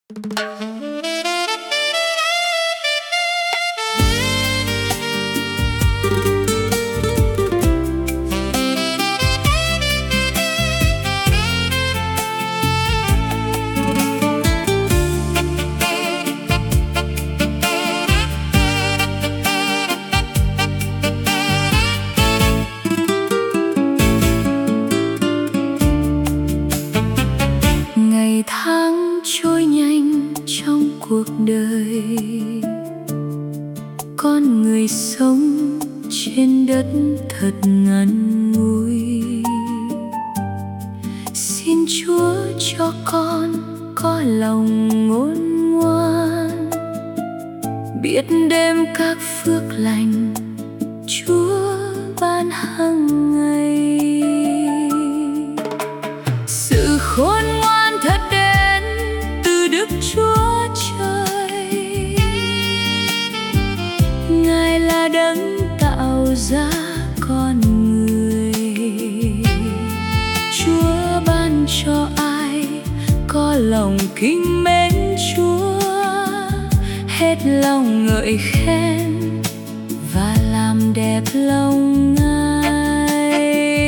Ngày tháng trôi nhanh trong cuộc đời, con người sống trên đất thật ngắn ngủi. Xin Chúa cho con có lòng ngôn ngoan, biết đêm các phước lành Chúa ban hàng ngày. Sự khôn ngoan thật đến từ Đức Chúa Trời, Ngài là đấng tạo ra con người. Chúa ban cho ai có lòng kính mến Chúa, hết lòng ngợi khen và làm đẹp lòng Ngài.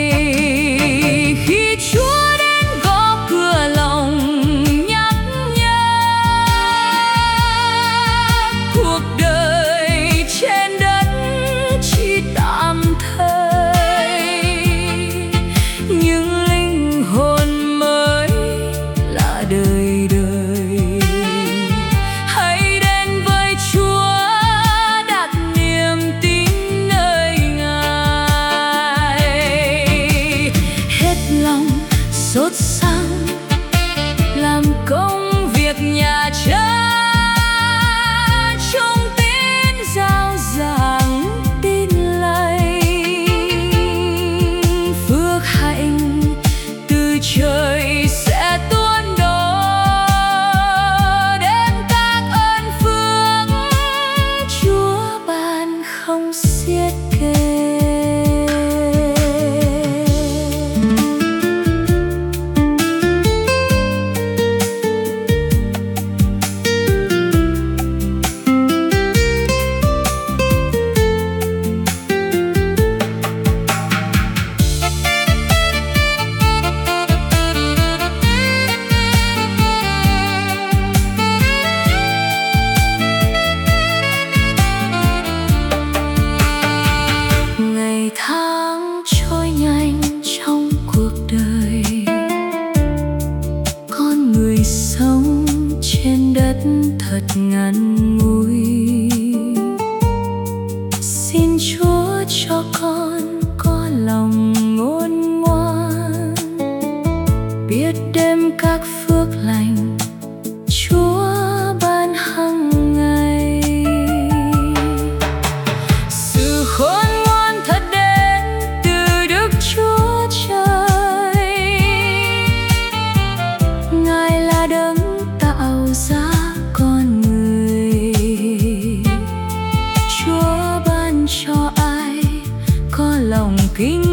Khi Chúa đến gõ cửa lòng nhắc nhở, cuộc đời trên đất chỉ tạm thời, nhưng linh hồn mới là đời đời. Hãy đến với Chúa, đặt niềm tin nơi Ngài. Hết lòng sốt sắng làm công việc nhà cha, trong tin rao giảng tin lành. Phước hạnh từ trời sẽ tuôn đổ, đến các ơn phước Chúa ban không xiết kê. Ngày tháng trôi nhanh trong cuộc đời, con người sống trên đất thật ngắn ngủi. Xin Chúa cho con có lòng ngôn ngoan, biết đêm các phước lành Chúa ban hàng ngày. Sự khôn ngoan thật đến từ Đức Chúa Trời, Ngài là đấng tạo ra con người. Chúa ban cho ai có lòng kính